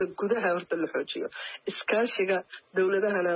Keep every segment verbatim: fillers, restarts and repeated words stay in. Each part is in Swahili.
gudaha horta la xoojiyo iskaashiga dawladahana.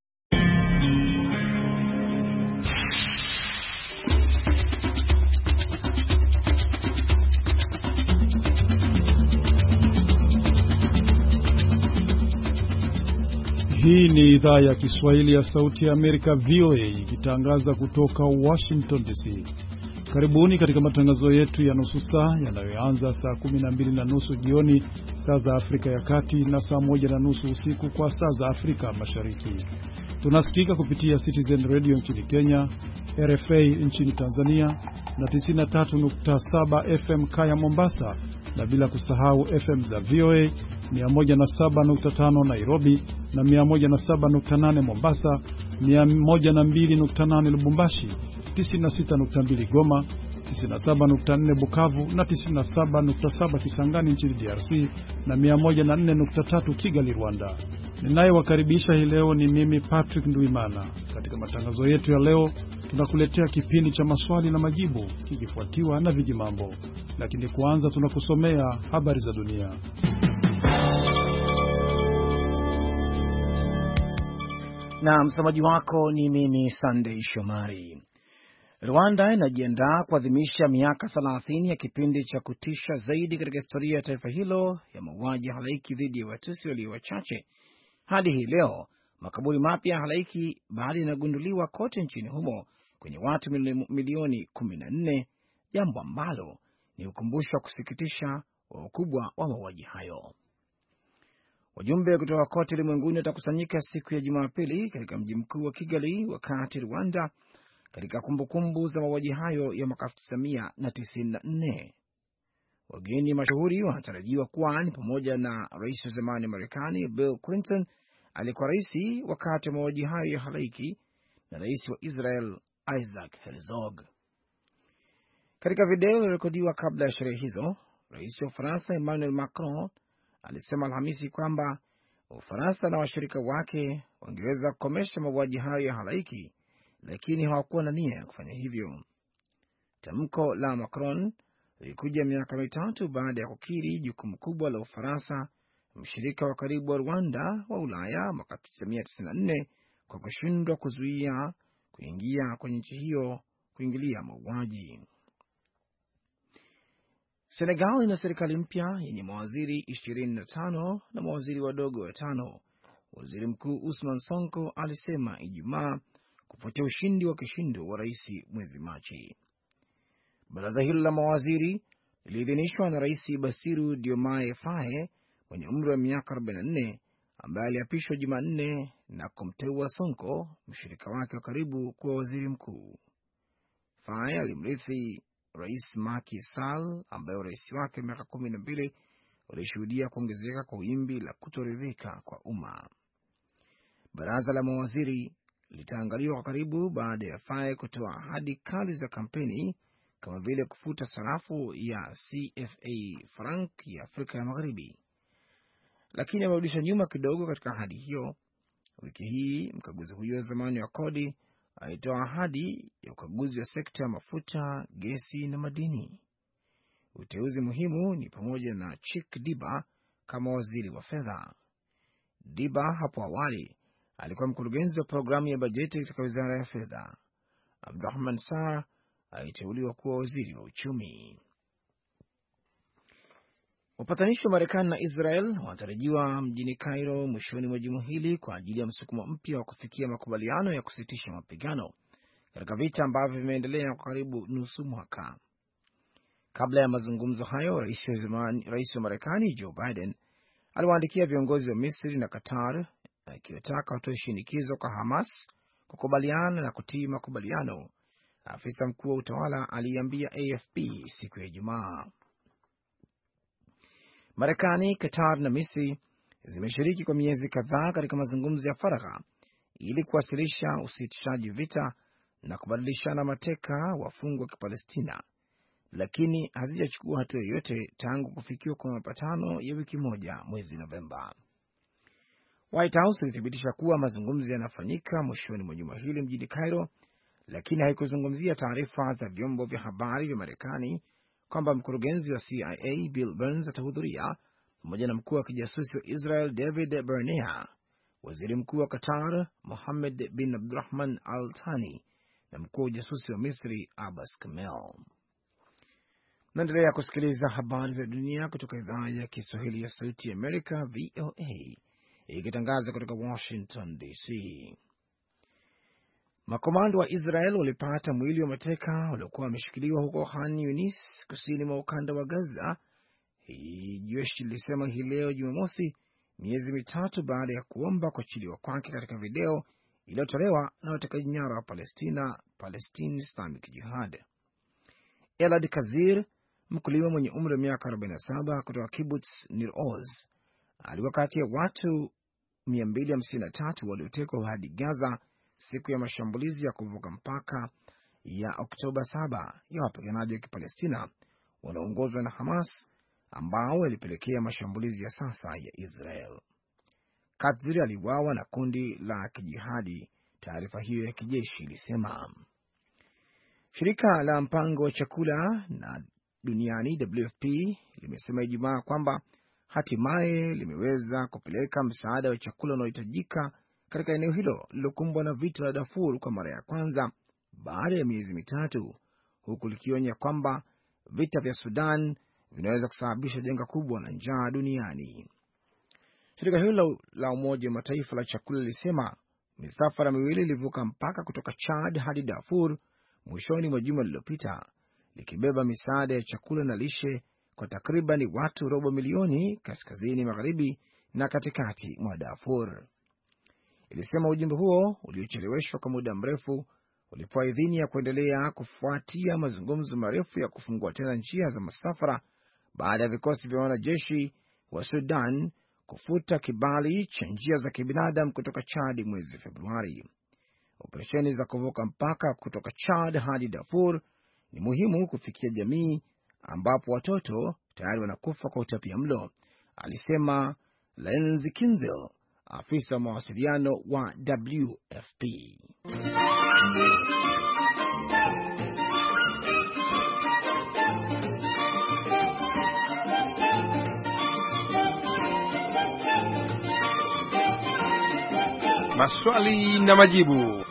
Hii ni idhaa ya Kiswahili ya Sauti ya Amerika V O A ikitangaza kutoka Washington D C. Karibuni katika matangazo yetu ya nusu saa yanayoanza saa kumi na mbili na nusu jioni saa za Afrika ya Kati na saa moja na nusu usiku kwa saa za Afrika Mashariki. Tunasikika kupitia Citizen Radio nchini Kenya, R F A nchini Tanzania na tisini na tatu nukta saba F M Kaya Mombasa, na bila kusahau F M za V O A mia moja na saba nukta tano Nairobi na mia moja na saba nukta nane Mombasa, mia moja na mbili nukta nane Lubumbashi, tisini na sita nukta mbili Goma, tisini na saba nukta nne Bukavu na tisini na saba nukta saba Kisangani nchini D R C na mia moja na nne nukta tatu Kigali Rwanda. Ninayewakaribisha hii leo ni mimi Patrick Nduimana. Katika matangazo yetu ya leo tunakuletea kipindi cha maswali na majibu kikifuatiwa na vijimambo. Lakini kwanza tunakusomea habari za dunia. Na msomaji wako ni mimi Sunday Shomari. Rwanda inajiandaa kuadhimisha miaka thelathini ya kipindi cha kutisha zaidi katika historia ya taifa hilo ya mauaji halaiki dhidi ya Watusi walio wachache. Hadi hii leo makaburi mapya ya halaiki bado yanagunduliwa kote nchini humo kwenye watu milioni kumi na nne, jambo ambalo ni ukumbusho wa kusikitisha wa ukubwa wa mauaji hayo. Wajumbe kutoka kote ulimwenguni watakusanyika siku ya Jumapili katika mji mkuu wa Kigali, wakati Rwanda katika kumbukumbu za mauaji hayo ya mwaka elfu tisa mia tisini na nne. Wageni mashuhuri wanatarajiwa kuwa ni pamoja na rais wa zamani wa Marekani Bill Clinton, alikuwa rais wakati wa mauaji hayo ya halaiki, na rais wa Israel Isaac Herzog. Katika video iliyorekodiwa kabla ya sherehe hizo, rais wa Ufaransa Emmanuel Macron alisema Alhamisi kwamba Ufaransa na washirika wake wangeweza kukomesha mauaji hayo ya halaiki, lakini hawakuwa na nia ya kufanya hivyo. Tamko la Macron lilikuja miaka mitatu baada ya kukiri jukumu kubwa la Ufaransa, mshirika wa karibu wa Rwanda wa Ulaya, mwaka elfu tisa mia tisini na nne kwa kushindwa kuzuia kuingia kwenye nchi hiyo kuingilia mauaji. Senegal ina serikali mpya yenye mawaziri ishirini na tano na mawaziri wadogo watano. Waziri Mkuu Usman Sonko alisema Ijumaa kufuatia ushindi wa kishindo wa rais mwezi Machi. Baraza hilo la mawaziri liliidhinishwa na Rais Basiru Diomaye Faye mwenye umri wa miaka arobaini na nne, ambaye aliapishwa Jumanne na kumteua Sonko, mshirika wake wa karibu, kuwa waziri mkuu. Faye alimrithi Rais Macky Sall, ambaye rais wake miaka kumi na mbili ulishuhudia kuongezeka kwa wimbi la kutoridhika kwa umma. Baraza la mawaziri litaangaliwa kwa karibu baada ya Faye kutoa ahadi kali za kampeni kama vile kufuta sarafu ya C F A franc ya Afrika ya Magharibi, lakini amerudisha nyuma kidogo katika ahadi hiyo. Wiki hii mkaguzi huyo wa zamani wa kodi alitoa ahadi ya ukaguzi wa sekta ya mafuta, gesi na madini. Uteuzi muhimu ni pamoja na Chik Diba kama waziri wa fedha. Diba hapo awali alikuwa mkurugenzi wa programu ya bajeti katika wizara ya fedha. Abdurrahman Sar aliteuliwa kuwa waziri wa uchumi. Wapatanishi wa Marekani na Israel wanatarajiwa mjini Cairo mwishoni mwa juma hili kwa ajili ya msukumo mpya wa kufikia makubaliano ya kusitisha mapigano katika vita ambavyo vimeendelea kwa karibu nusu mwaka. Kabla ya mazungumzo hayo, rais wa zamani, rais wa Marekani Joe Biden aliwaandikia viongozi wa Misri na Qatar akiwataka watoe shinikizo kwa Hamas kukubaliana na kutii makubaliano. Afisa mkuu wa utawala aliambia A F P siku ya Ijumaa. Marekani, Qatar na Misri zimeshiriki kwa miezi kadhaa katika mazungumzo ya faragha ili kuwasilisha usitishaji vita na kubadilishana mateka wafungwa wa Kipalestina, lakini hazijachukua hatua yoyote tangu kufikiwa kwa mapatano ya wiki moja mwezi Novemba. White House ilithibitisha kuwa mazungumzo yanafanyika mwishoni mwa juma hili mjini Cairo, lakini haikuzungumzia taarifa za vyombo vya habari vya Marekani kwamba mkurugenzi wa C I A Bill Burns atahudhuria pamoja na mkuu wa kijasusi wa Israel David Barnea, waziri mkuu wa Qatar Mohammed bin Abdulrahman Al Thani na mkuu wa ujasusi wa Misri Abbas Kamel. Naendelea kusikiliza habari za dunia kutoka idhaa ya Kiswahili ya Sauti ya Amerika, V O A, ikitangaza kutoka Washington D C. Makomando wa Israel walipata mwili wa mateka waliokuwa wameshikiliwa huko Khan Yunis, kusini mwa ukanda wa Gaza. Hii jeshi lilisema hii leo Jumamosi, miezi mitatu baada ya kuomba kuachiliwa kwake katika video iliyotolewa na watekaji nyara wa Palestina, Palestine Islamic Jihad. Elad Kazir, mkulima mwenye umri wa miaka arobaini na saba kutoka Kibbutz Nir Oz, alikuwa kati ya watu mia mbili hamsini na tatu waliotekwa hadi Gaza siku ya mashambulizi ya kuvuka mpaka ya Oktoba saba ya wapiganaji wa Kipalestina wanaoongozwa na Hamas, ambao yalipelekea mashambulizi ya sasa ya Israel. Kazir aliuawa na kundi la kijihadi, taarifa hiyo ya kijeshi ilisema. Shirika la mpango wa chakula na duniani W F P limesema Ijumaa kwamba hatimaye limeweza kupeleka msaada wa chakula unaohitajika katika eneo hilo lilokumbwa na vita la Darfur kwa mara ya kwanza baada ya miezi mitatu, huku likionya kwamba vita vya Sudan vinaweza kusababisha janga kubwa la njaa duniani. Shirika hilo la Umoja wa Mataifa la chakula lilisema misafara miwili ilivuka mpaka kutoka Chad hadi Darfur mwishoni mwa juma lililopita, likibeba misaada ya chakula na lishe kwa takriban watu robo milioni kaskazini magharibi na katikati mwa Darfur. Ilisema ujumbe huo uliocheleweshwa kwa muda mrefu ulipewa idhini ya kuendelea kufuatia mazungumzo marefu ya kufungua tena njia za masafara baada ya vikosi vya wanajeshi wa Sudan kufuta kibali cha njia za kibinadamu kutoka Chad mwezi Februari. Operesheni za kuvuka mpaka kutoka Chad hadi Darfur ni muhimu kufikia jamii ambapo watoto tayari wanakufa kwa utapiamlo, alisema Lenzi Kinzel, afisa wa mawasiliano wa W F P. Maswali na majibu.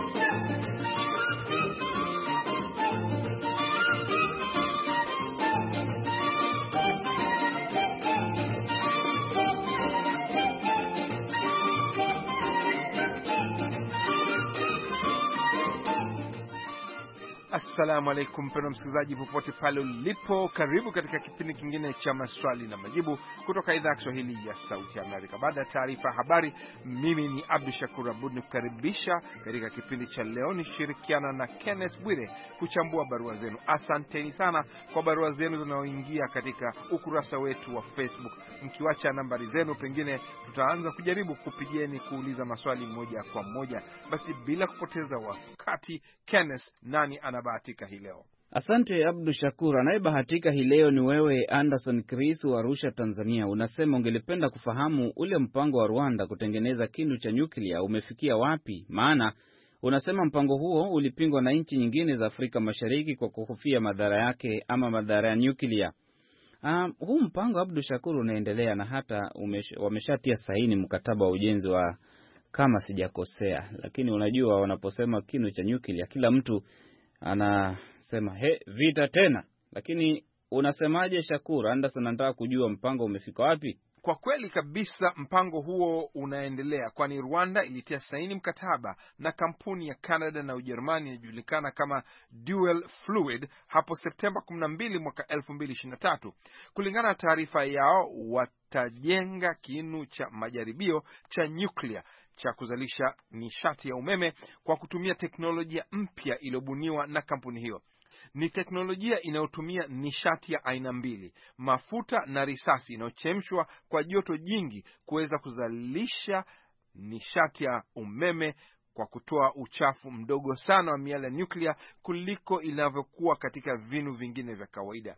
Assalamu alaikum mpendwa msikilizaji popote pale ulipo, karibu katika kipindi kingine cha maswali na majibu kutoka idhaa ya Kiswahili ya Sauti ya Amerika. Baada ya taarifa ya habari, mimi ni Abdul Shakur Abud nikukaribisha katika kipindi cha leo, nishirikiana na Kenneth Bwire kuchambua barua zenu. Asanteni sana kwa barua zenu zinazoingia katika ukurasa wetu wa Facebook. Mkiwacha nambari zenu, pengine tutaanza kujaribu kupigieni kuuliza maswali moja kwa moja. Basi bila kupoteza wakati, Kenneth, nani anabahatika hii leo? Asante Abdul Shakur. Anayebahatika hii leo ni wewe Anderson Chris wa Arusha, Tanzania. Unasema ungelipenda kufahamu ule mpango wa Rwanda kutengeneza kinu cha nyuklia umefikia wapi? Maana unasema mpango huo ulipingwa na nchi nyingine za Afrika Mashariki kwa kuhofia madhara yake ama madhara ya nyuklia. Um, huu mpango Abdul Shakur unaendelea na hata umesh, wameshatia saini mkataba wa ujenzi wa, kama sijakosea. Lakini unajua wanaposema kinu cha nyuklia kila mtu anasema he, vita tena. Lakini unasemaje Shakur? Anderson anataka kujua mpango umefika wapi? Kwa kweli kabisa mpango huo unaendelea, kwani Rwanda ilitia saini mkataba na kampuni ya Canada na Ujerumani inajulikana kama Dual Fluid hapo Septemba kumi na mbili mwaka elfu mbili ishirini na tatu. Kulingana na taarifa yao, watajenga kinu cha majaribio cha nyuklia cha kuzalisha nishati ya umeme kwa kutumia teknolojia mpya iliyobuniwa na kampuni hiyo. Ni teknolojia inayotumia nishati ya aina mbili, mafuta na risasi, inayochemshwa kwa joto jingi kuweza kuzalisha nishati ya umeme kwa kutoa uchafu mdogo sana wa miale ya nyuklia kuliko inavyokuwa katika vinu vingine vya kawaida.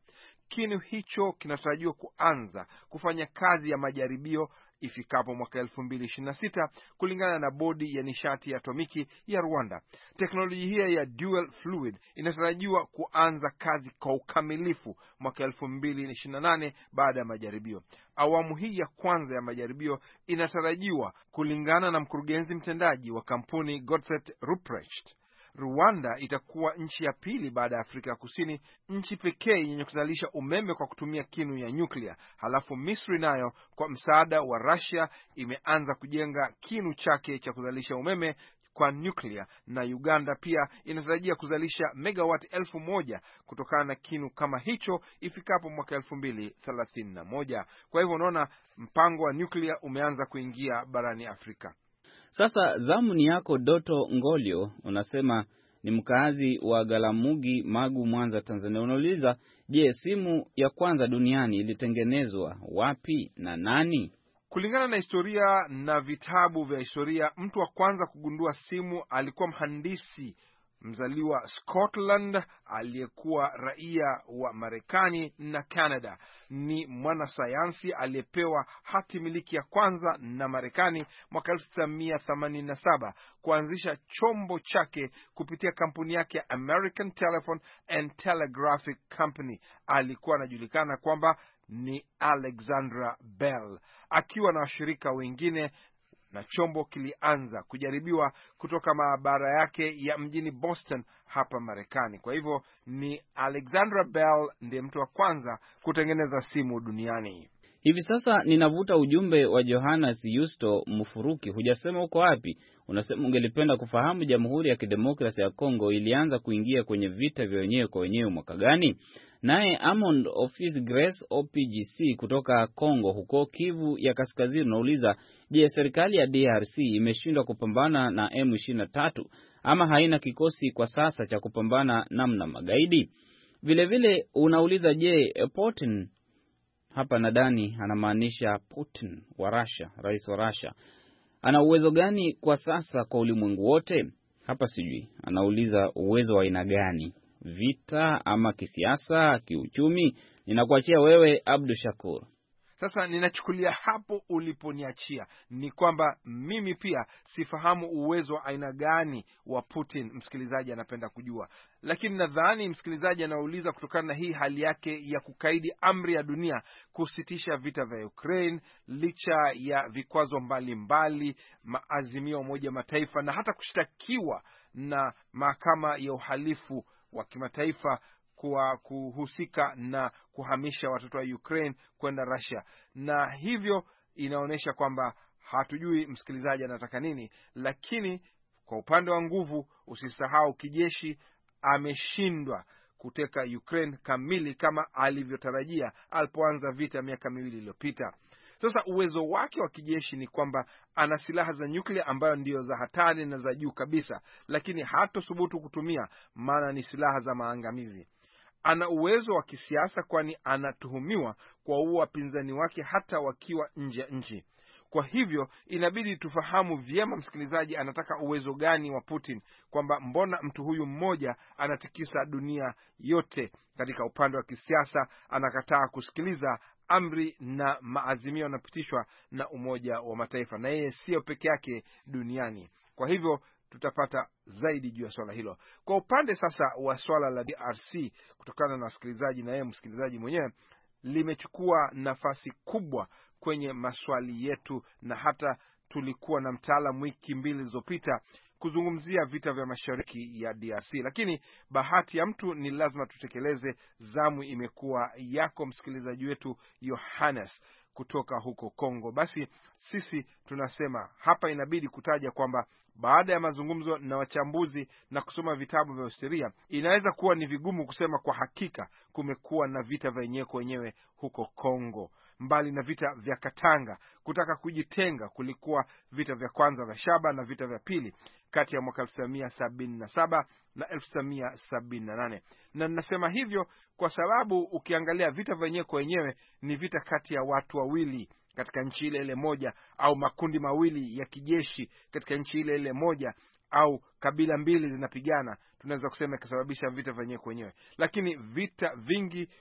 Kinu hicho kinatarajiwa kuanza kufanya kazi ya majaribio ifikapo mwaka elfu mbili ishirini na sita kulingana na bodi ya nishati ya atomiki ya Rwanda. Teknolojia hiyo ya dual fluid inatarajiwa kuanza kazi kwa ukamilifu mwaka elfu mbili ishirini na nane baada ya majaribio. Awamu hii ya kwanza ya majaribio inatarajiwa, kulingana na mkurugenzi mtendaji wa kampuni Godset Ruprecht, Rwanda itakuwa nchi ya pili baada ya Afrika ya Kusini, nchi pekee yenye kuzalisha umeme kwa kutumia kinu ya nyuklia. Halafu Misri nayo kwa msaada wa Russia imeanza kujenga kinu chake cha kuzalisha umeme kwa nyuklia, na Uganda pia inatarajia kuzalisha megawati elfu moja kutokana na kinu kama hicho ifikapo mwaka elfu mbili thelathini na moja. Kwa hivyo unaona mpango wa nyuklia umeanza kuingia barani Afrika. Sasa zamu ni yako. Doto Ngolio unasema ni mkazi wa Galamugi, Magu, Mwanza, Tanzania. Unauliza, je, simu ya kwanza duniani ilitengenezwa wapi na nani? Kulingana na historia na vitabu vya historia, mtu wa kwanza kugundua simu alikuwa mhandisi mzaliwa Scotland aliyekuwa raia wa Marekani na Canada. Ni mwanasayansi aliyepewa hati miliki ya kwanza na Marekani mwaka elfu tisa mia themanini na saba kuanzisha chombo chake kupitia kampuni yake ya American Telephone and Telegraphic Company. Alikuwa anajulikana kwamba ni Alexandra Bell, akiwa na washirika wengine, na chombo kilianza kujaribiwa kutoka maabara yake ya mjini Boston hapa Marekani. Kwa hivyo ni Alexandra Bell ndiye mtu wa kwanza kutengeneza simu duniani. Hivi sasa ninavuta ujumbe wa Johannes Yusto Mufuruki. Hujasema uko wapi. Unasema ungelipenda kufahamu Jamhuri ya Kidemokrasia ya Kongo ilianza kuingia kwenye vita vya wenyewe kwa wenyewe mwaka gani? Naye Amond Office Grace O P G C kutoka Kongo huko Kivu ya Kaskazini unauliza, je, serikali ya D R C imeshindwa kupambana na M ishirini na tatu ama haina kikosi kwa sasa cha kupambana namna magaidi? Vile vile unauliza, je, Putin, hapa nadani anamaanisha Putin wa Russia, rais wa Russia, ana uwezo gani kwa sasa kwa ulimwengu wote? Hapa sijui anauliza uwezo wa aina gani, vita ama kisiasa, kiuchumi? Ninakuachia wewe Abdu Shakur. Sasa ninachukulia hapo uliponiachia ni kwamba mimi pia sifahamu uwezo wa aina gani wa Putin msikilizaji anapenda kujua, lakini nadhani msikilizaji anauliza kutokana na hii hali yake ya kukaidi amri ya dunia kusitisha vita vya Ukraine licha ya vikwazo mbalimbali, maazimio ya Umoja Mataifa na hata kushtakiwa na mahakama ya uhalifu wa kimataifa kwa kuhusika na kuhamisha watoto wa Ukraine kwenda Russia. Na hivyo inaonyesha kwamba hatujui msikilizaji anataka nini, lakini kwa upande wa nguvu usisahau kijeshi ameshindwa kuteka Ukraine kamili kama alivyotarajia alipoanza vita miaka miwili iliyopita. Sasa uwezo wake wa kijeshi ni kwamba ana silaha za nyuklia ambayo ndio za hatari na za juu kabisa, lakini hatothubutu kutumia, maana ni silaha za maangamizi. Ana uwezo wa kisiasa kwani anatuhumiwa kwa kuua wapinzani wake hata wakiwa nje ya nchi. Kwa hivyo inabidi tufahamu vyema msikilizaji anataka uwezo gani wa Putin, kwamba mbona mtu huyu mmoja anatikisa dunia yote. Katika upande wa kisiasa anakataa kusikiliza amri na maazimio yanapitishwa na Umoja wa Mataifa, na yeye sio peke yake duniani. Kwa hivyo tutapata zaidi juu ya swala hilo. Kwa upande sasa wa swala la D R C, kutokana na wasikilizaji na yeye msikilizaji mwenyewe, limechukua nafasi kubwa kwenye maswali yetu, na hata tulikuwa na mtaalamu wiki mbili zilizopita kuzungumzia vita vya mashariki ya D R C. Lakini bahati ya mtu ni lazima tutekeleze. Zamu imekuwa yako msikilizaji wetu Yohannes kutoka huko Kongo. Basi sisi tunasema hapa inabidi kutaja kwamba baada ya mazungumzo na wachambuzi na kusoma vitabu vya historia, inaweza kuwa ni vigumu kusema kwa hakika kumekuwa na vita vya wenyewe kwa wenyewe huko Kongo. Mbali na vita vya Katanga kutaka kujitenga, kulikuwa vita vya kwanza vya Shaba na vita vya pili kati ya mwaka elfu tisa mia sabini na saba na elfu tisa mia sabini na nane. Na ninasema hivyo kwa sababu ukiangalia vita vya wenyewe kwa wenyewe ni vita kati ya watu wawili katika nchi ile ile moja, au makundi mawili ya kijeshi katika nchi ile ile moja, au kabila mbili zinapigana, tunaweza kusema ikasababisha vita vya wenyewe kwa wenyewe. Lakini vita vingi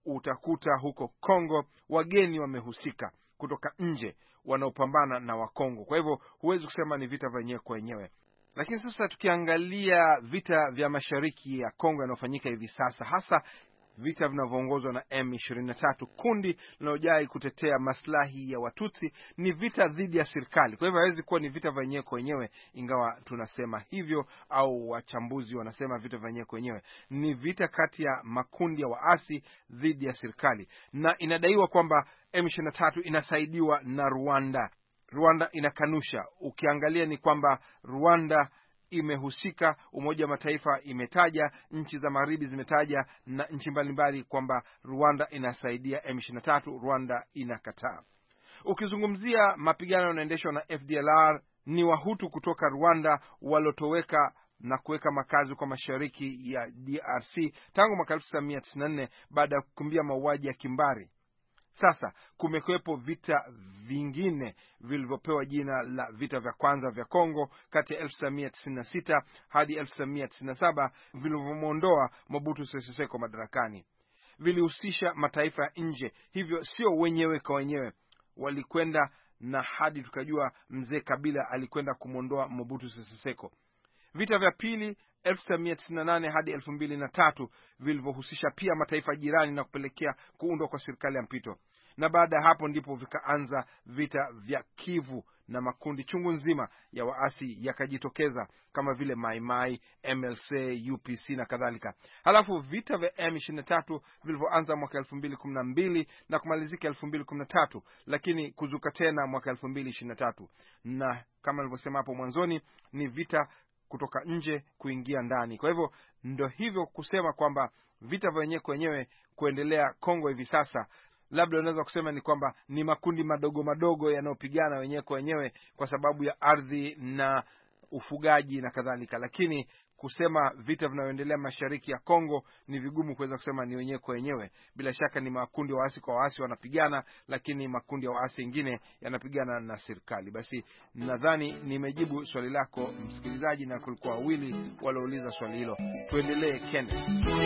utakuta huko Kongo wageni wamehusika kutoka nje wanaopambana na Wakongo. Kwa hivyo huwezi kusema ni vita vyenyewe kwa wenyewe. Lakini sasa tukiangalia vita vya mashariki ya Kongo yanayofanyika hivi sasa, hasa vita vinavyoongozwa na M ishirini na tatu, kundi linalojai kutetea maslahi ya Watutsi, ni vita dhidi ya serikali. Kwa hivyo haiwezi kuwa ni vita vyenyewe kwa wenyewe, ingawa tunasema hivyo au wachambuzi wanasema vita vyenyewe kwa wenyewe. Ni vita kati ya makundi ya waasi dhidi ya serikali, na inadaiwa kwamba M ishirini na tatu inasaidiwa na Rwanda. Rwanda inakanusha. Ukiangalia ni kwamba Rwanda imehusika, Umoja wa Mataifa imetaja, nchi za magharibi zimetaja, na nchi mbalimbali kwamba Rwanda inasaidia M ishirini na tatu. Rwanda inakataa. Ukizungumzia mapigano yanayoendeshwa na F D L R, ni Wahutu kutoka Rwanda walotoweka na kuweka makazi kwa mashariki ya D R C tangu mwaka elfu tisa mia tisini na nne baada ya kukimbia mauaji ya kimbari. Sasa kumekuwepo vita vingine vilivyopewa jina la vita vya kwanza vya Kongo kati ya elfu tisa mia tisini na sita hadi elfu tisa mia tisini na saba vilivyomuondoa Mobutu Sese Seko madarakani. Vilihusisha mataifa ya nje, hivyo sio wenyewe kwa wenyewe. Walikwenda na hadi tukajua mzee Kabila alikwenda kumuondoa Mobutu Sese Seko. Vita vya pili elfu tisa mia tisini na nane hadi elfu mbili na tatu vilivyohusisha pia mataifa jirani na kupelekea kuundwa kwa serikali ya mpito. Na baada ya hapo ndipo vikaanza vita vya Kivu na makundi chungu nzima ya waasi yakajitokeza kama vile Mai Mai, M L C, U P C na kadhalika. Halafu vita vya M ishirini na tatu vilivyoanza mwaka elfu mbili kumi na mbili na kumalizika elfu mbili kumi na tatu, lakini kuzuka tena mwaka elfu mbili ishirini na tatu. Na kama nilivyosema hapo mwanzoni, ni vita kutoka nje kuingia ndani. Kwa hivyo ndio hivyo kusema kwamba vita vyenyewe kwenyewe kuendelea Kongo hivi sasa, labda unaweza kusema ni kwamba ni makundi madogo madogo yanayopigana wenyewe kwa wenyewe kwa sababu ya ardhi na ufugaji na kadhalika, lakini kusema vita vinavyoendelea mashariki ya Kongo ni vigumu kuweza kusema ni wenyewe kwa wenyewe. Bila shaka ni makundi ya waasi kwa waasi wanapigana, lakini makundi ya waasi mengine yanapigana na serikali. Basi nadhani nimejibu swali lako msikilizaji, na kulikuwa wawili waliouliza swali hilo. Tuendelee Kenneth.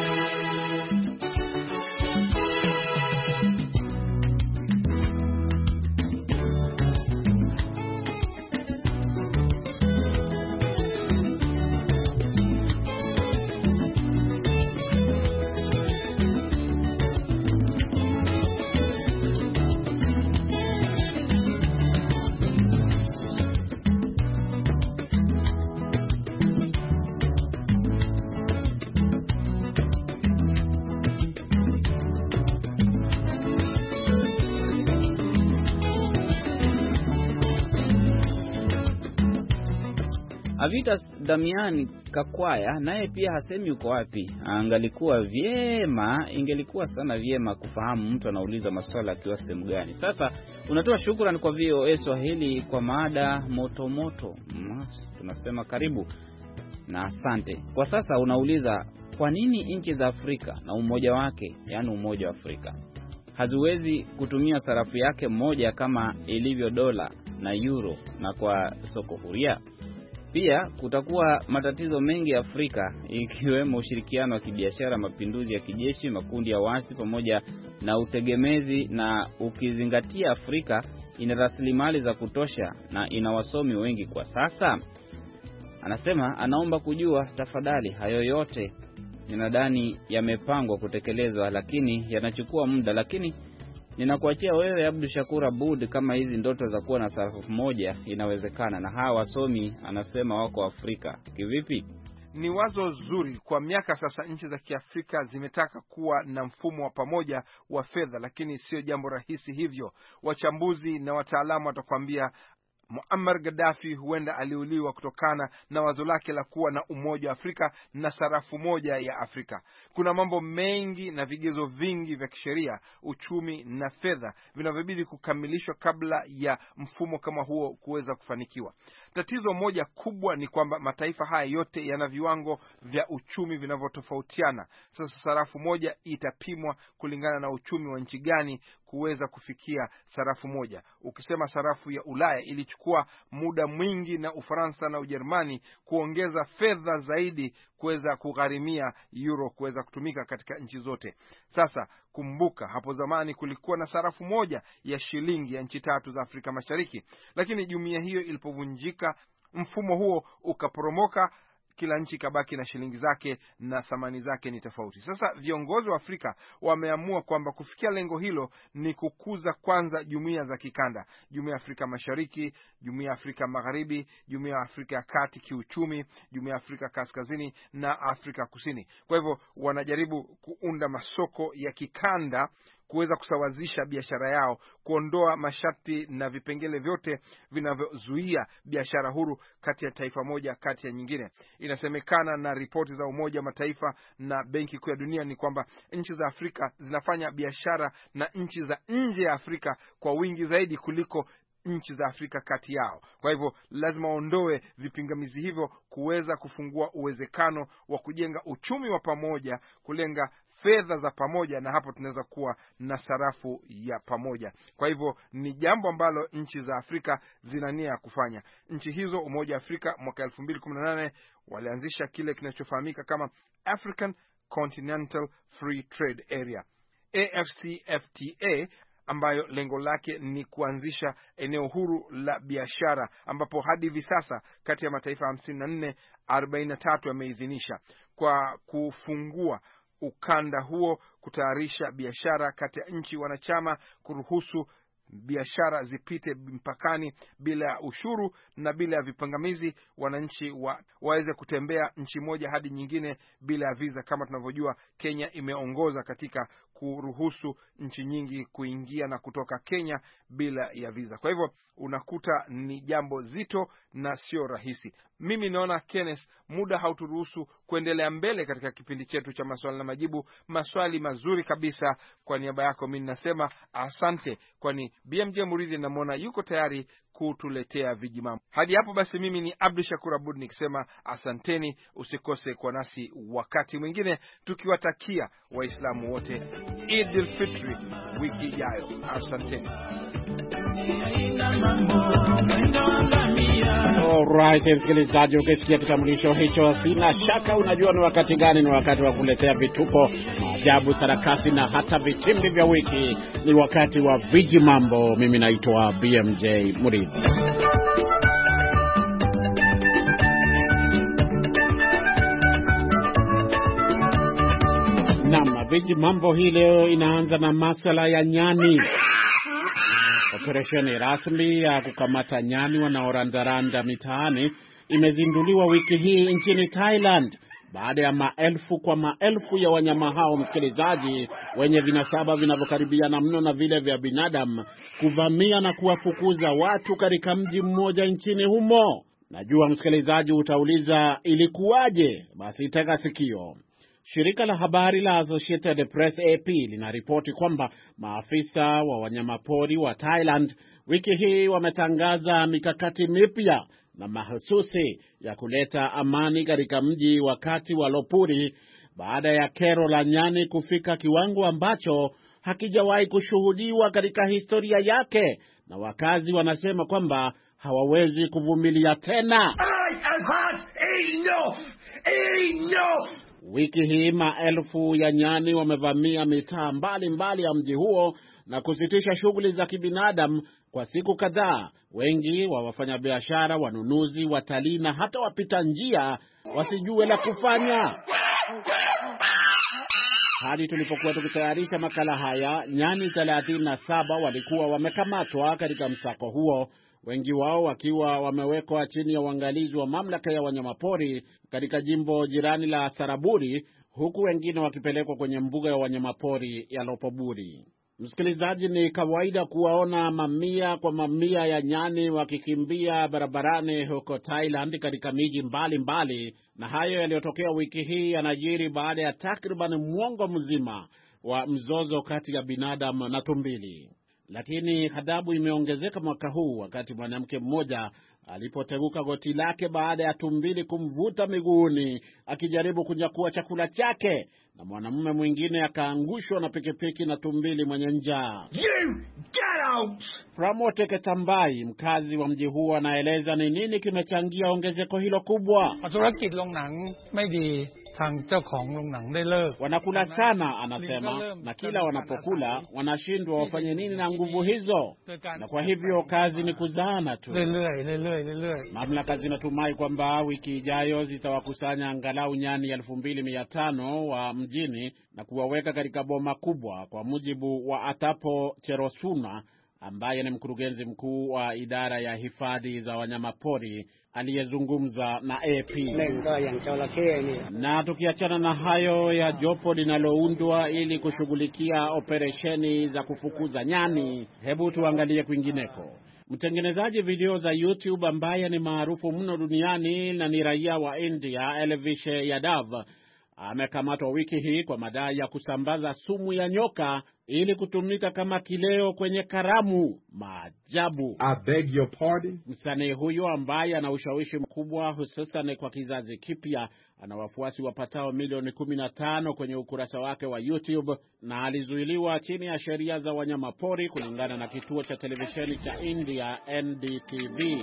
Avitas Damian Kakwaya naye pia hasemi uko wapi. Angalikuwa vyema, ingelikuwa sana vyema kufahamu mtu anauliza maswala akiwa sehemu gani. Sasa unatoa shukrani kwa V O A Swahili kwa mada moto moto. Mas, tunasema karibu na asante. Kwa sasa unauliza kwa nini nchi za Afrika na umoja wake, yani umoja wa Afrika, haziwezi kutumia sarafu yake moja kama ilivyo dola na euro na kwa soko huria. Pia kutakuwa matatizo mengi ya Afrika, ikiwemo ushirikiano wa kibiashara, mapinduzi ya kijeshi, makundi ya waasi pamoja na utegemezi, na ukizingatia Afrika ina rasilimali za kutosha na ina wasomi wengi kwa sasa. Anasema anaomba kujua tafadhali, hayo yote ninadhani yamepangwa kutekelezwa, lakini yanachukua muda. Lakini ninakuachia wewe Abdul Shakur Abud, kama hizi ndoto za kuwa na sarafu moja inawezekana, na hawa wasomi anasema wako Afrika. Kivipi? Ni wazo zuri. Kwa miaka sasa nchi za Kiafrika zimetaka kuwa na mfumo wa pamoja wa fedha, lakini sio jambo rahisi hivyo. Wachambuzi na wataalamu watakwambia Muammar Gaddafi huenda aliuliwa kutokana na wazo lake la kuwa na umoja wa Afrika na sarafu moja ya Afrika. Kuna mambo mengi na vigezo vingi vya kisheria, uchumi na fedha vinavyobidi kukamilishwa kabla ya mfumo kama huo kuweza kufanikiwa. Tatizo moja kubwa ni kwamba mataifa haya yote yana viwango vya uchumi vinavyotofautiana. Sasa sarafu moja itapimwa kulingana na uchumi wa nchi gani kuweza kufikia sarafu moja. Ukisema sarafu ya Ulaya ili itachukua muda mwingi na Ufaransa na Ujerumani kuongeza fedha zaidi kuweza kugharimia euro kuweza kutumika katika nchi zote. Sasa kumbuka, hapo zamani kulikuwa na sarafu moja ya shilingi ya nchi tatu za Afrika Mashariki, lakini jumuiya hiyo ilipovunjika, mfumo huo ukaporomoka, kila nchi kabaki na shilingi zake na thamani zake ni tofauti. Sasa viongozi wa Afrika wameamua kwamba kufikia lengo hilo ni kukuza kwanza jumuiya za kikanda, jumuiya ya Afrika Mashariki, jumuiya ya Afrika Magharibi, jumuiya ya Afrika ya Kati kiuchumi, jumuiya ya Afrika Kaskazini na Afrika Kusini. Kwa hivyo wanajaribu kuunda masoko ya kikanda kuweza kusawazisha biashara yao, kuondoa masharti na vipengele vyote vinavyozuia biashara huru kati ya taifa moja kati ya nyingine. Inasemekana na ripoti za Umoja wa Mataifa na Benki Kuu ya Dunia ni kwamba nchi za Afrika zinafanya biashara na nchi za nje ya Afrika kwa wingi zaidi kuliko nchi za Afrika kati yao. Kwa hivyo lazima waondoe vipingamizi hivyo kuweza kufungua uwezekano wa kujenga uchumi wa pamoja, kulenga fedha za pamoja, na hapo tunaweza kuwa na sarafu ya pamoja. Kwa hivyo ni jambo ambalo nchi za Afrika zina nia ya kufanya. Nchi hizo, Umoja wa Afrika mwaka elfu mbili kumi na nane walianzisha kile kinachofahamika kama African Continental Free Trade Area, A F C F T A, ambayo lengo lake ni kuanzisha eneo huru la biashara, ambapo hadi hivi sasa kati ya mataifa hamsini na nne, arobaini na tatu yameidhinisha kwa kufungua ukanda huo, kutayarisha biashara kati ya nchi wanachama, kuruhusu biashara zipite mpakani bila ushuru na bila vipingamizi, wananchi wa, waweze kutembea nchi moja hadi nyingine bila visa. Kama tunavyojua, Kenya imeongoza katika kuruhusu nchi nyingi kuingia na kutoka Kenya bila ya visa. Kwa hivyo unakuta ni jambo zito na sio rahisi. Mimi naona Kenneth, muda hauturuhusu kuendelea mbele katika kipindi chetu cha maswali na majibu. Maswali mazuri kabisa. Kwa niaba yako mimi nasema asante, kwani B M J Muridhi namwona yuko tayari kutuletea vijimambo. Hadi hapo basi, mimi ni Abdul Shakur Abud nikisema asanteni. Usikose kwa nasi wakati mwingine, tukiwatakia Waislamu wote Eid al-Fitr wiki ijayo. Asanteni. Alright, msikilizaji, ukisikia kitambulisho hicho, sina shaka unajua ni wakati gani. Ni wakati wa kuletea vituko, maajabu, sarakasi na hata vitimbi vya wiki. Ni wakati wa viji mambo. Mimi naitwa B M J Muridhi. Naam, viji mambo hii leo inaanza na masuala ya nyani. Operesheni rasmi ya kukamata nyani wanaorandaranda mitaani imezinduliwa wiki hii nchini Thailand baada ya maelfu kwa maelfu ya wanyama hao, msikilizaji, wenye vinasaba vinavyokaribiana mno na vile vya binadamu kuvamia na kuwafukuza watu katika mji mmoja nchini humo. Najua msikilizaji utauliza ilikuwaje? Basi tega sikio. Shirika la habari la Associated Press A P linaripoti kwamba maafisa wa wanyamapori wa Thailand wiki hii wametangaza mikakati mipya na mahususi ya kuleta amani katika mji wakati wa Lopburi baada ya kero la nyani kufika kiwango ambacho hakijawahi kushuhudiwa katika historia yake, na wakazi wanasema kwamba hawawezi kuvumilia tena. I have had enough! Enough! Wiki hii maelfu ya nyani wamevamia mitaa mbalimbali ya mji huo na kusitisha shughuli za kibinadamu kwa siku kadhaa. Wengi wa wafanyabiashara, wanunuzi, watalii na hata wapita njia wasijue la kufanya. Hadi tulipokuwa tukitayarisha makala haya, nyani thelathini na saba walikuwa wamekamatwa katika msako huo, wengi wao wakiwa wamewekwa chini ya uangalizi wa mamlaka ya wanyamapori katika jimbo jirani la Saraburi, huku wengine wakipelekwa kwenye mbuga ya wanyamapori ya Lopburi. Msikilizaji, ni kawaida kuwaona mamia kwa mamia ya nyani wakikimbia barabarani huko Thailand katika miji mbalimbali, na hayo yaliyotokea wiki hii yanajiri baada ya takriban mwongo mzima wa mzozo kati ya binadamu na tumbili. Lakini ghadhabu imeongezeka mwaka huu wakati mwanamke mmoja alipoteguka goti lake baada ya tumbili kumvuta miguuni akijaribu kunyakua chakula chake, na mwanamume mwingine akaangushwa na pikipiki na tumbili mwenye njaa. You get out! Pramote Ketambai, mkazi wa mji huo, anaeleza ni nini kimechangia ongezeko hilo kubwa. Wanakula sana, anasema, na kila wanapokula wanashindwa wafanye nini na nguvu hizo, na kwa hivyo kazi ni kuzaana tu. Mamlaka zinatumai kwamba wiki ijayo zitawakusanya angalau nyani elfu mbili mia tano wa mjini na kuwaweka katika boma kubwa, kwa mujibu wa Atapo Cherosuna ambaye ni mkurugenzi mkuu wa idara ya hifadhi za wanyamapori aliyezungumza na A P. Na tukiachana na hayo ya jopo linaloundwa ili kushughulikia operesheni za kufukuza nyani, hebu tuangalie kwingineko. Mtengenezaji video za YouTube ambaye ni maarufu mno duniani na ni raia wa India, Elvish Yadav, amekamatwa wiki hii kwa madai ya kusambaza sumu ya nyoka ili kutumika kama kileo kwenye karamu. Maajabu. I beg your pardon. Msanii huyo ambaye ana ushawishi mkubwa hususan kwa kizazi kipya, ana wafuasi wapatao milioni kumi na tano kwenye ukurasa wake wa YouTube, na alizuiliwa chini ya sheria za wanyamapori kulingana na kituo cha televisheni cha India N D T V.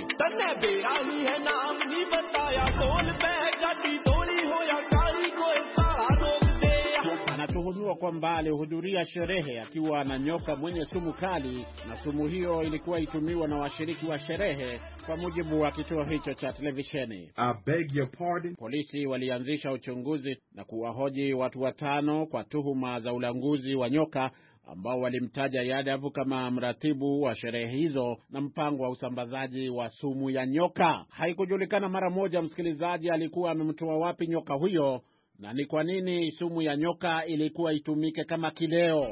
Anatuhumiwa kwamba alihudhuria sherehe akiwa na nyoka mwenye sumu kali, na sumu hiyo ilikuwa itumiwa na washiriki wa sherehe, kwa mujibu wa kituo hicho cha televisheni. I beg your pardon. Polisi walianzisha uchunguzi na kuwahoji watu watano kwa tuhuma za ulanguzi wa nyoka, ambao walimtaja Yadav kama mratibu wa sherehe hizo na mpango wa usambazaji wa sumu ya nyoka. Haikujulikana mara moja, msikilizaji, alikuwa amemtoa wapi nyoka huyo na ni kwa nini sumu ya nyoka ilikuwa itumike kama kileo.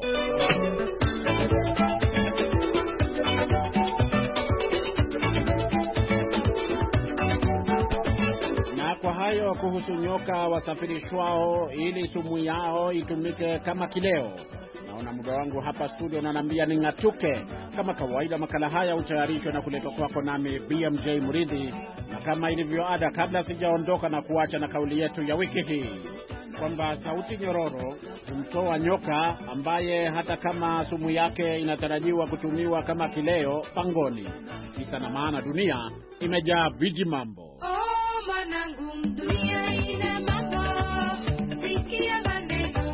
Na kwa hayo kuhusu nyoka wasafirishwao ili sumu yao itumike kama kileo. Naona muda wangu hapa studio unaniambia ning'atuke. Kama kawaida, makala haya hutayarishwa na kuletwa kwako nami B M J Muridhi, na kama ilivyo ada, kabla sijaondoka na kuacha na kauli yetu ya wiki hii kwamba sauti nyororo humtoa nyoka ambaye hata kama sumu yake inatarajiwa kutumiwa kama kileo pangoni. Kisa na maana, dunia imejaa viji mambo. Oh, manangu, dunia ina mambo. Sikia maneno.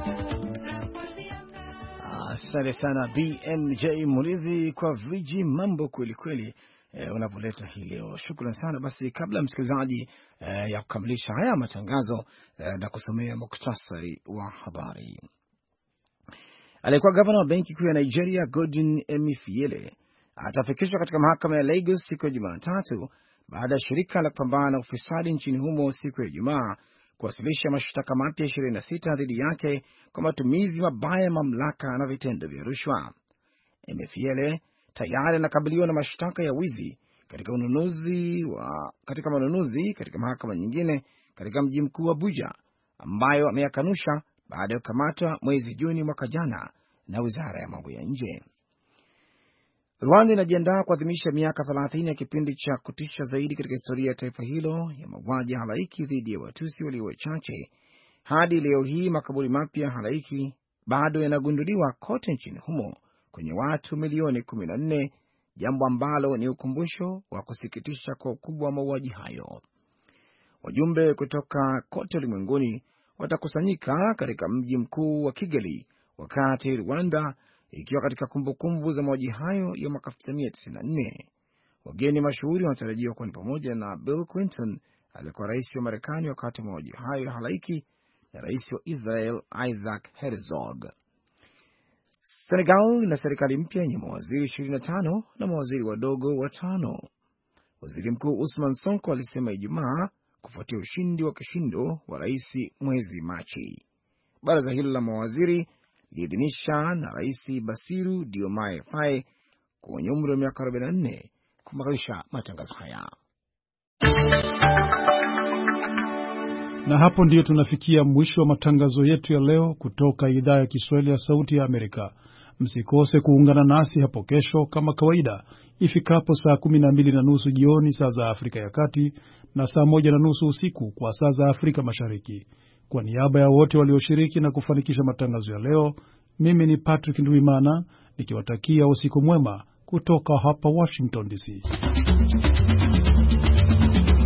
Asante sana B M J Muridhi kwa viji mambo kweli kweli eh, unavoleta hii leo. Shukrani sana. Basi kabla msikilizaji eh, ya kukamilisha haya matangazo eh, na kusomea muktasari wa habari. Aliyekuwa gavana wa benki kuu ya Nigeria Godwin Emefiele atafikishwa katika mahakama ya Lagos siku ya Jumatatu baada ya shirika la kupambana na ufisadi nchini humo siku ya Ijumaa kuwasilisha mashtaka mapya ishirini na sita dhidi yake kwa matumizi mabaya ya mamlaka na vitendo vya rushwa. Emefiele tayari anakabiliwa na mashtaka ya wizi katika ununuzi wa katika manunuzi katika mahakama nyingine katika mji mkuu Abuja, ambayo ameyakanusha baada ya kukamatwa mwezi Juni mwaka jana na Wizara ya Mambo ya Nje. Rwanda inajiandaa kuadhimisha miaka thelathini ya kipindi cha kutisha zaidi katika historia ya taifa hilo ya mauaji halaiki dhidi ya Watusi walio wachache. Hadi leo hii makaburi mapya halaiki bado yanagunduliwa kote nchini humo kwenye watu milioni kumi na nne, jambo ambalo ni ukumbusho wa kusikitisha kwa ukubwa wa mauaji hayo. Wajumbe kutoka kote ulimwenguni watakusanyika katika mji mkuu wa Kigali wakati Rwanda ikiwa katika kumbukumbu za mauaji hayo ya mwaka elfu tisa mia tisini na nne. Wageni mashuhuri wanatarajiwa kuwa ni pamoja na Bill Clinton aliyekuwa rais wa Marekani wakati wa mauaji hayo halaiki na rais wa Israel Isaac Herzog. Senegal ina serikali mpya yenye mawaziri ishirini na tano na mawaziri wadogo watano. Waziri Mkuu Usman Sonko alisema Ijumaa kufuatia ushindi wa kishindo wa rais mwezi Machi. Baraza hilo la mawaziri liidhinisha na Rais Basiru Diomaye Faye kwenye umri wa miaka arobaini na nne kumalisha matangazo haya. Na hapo ndiyo tunafikia mwisho wa matangazo yetu ya leo kutoka idhaa ya Kiswahili ya Sauti ya Amerika. Msikose kuungana nasi hapo kesho kama kawaida ifikapo saa kumi na mbili na nusu jioni saa za Afrika ya Kati na saa moja na nusu usiku kwa saa za Afrika Mashariki. Kwa niaba ya wote walioshiriki na kufanikisha matangazo ya leo, mimi ni Patrick Ndwimana nikiwatakia usiku mwema kutoka hapa Washington D C.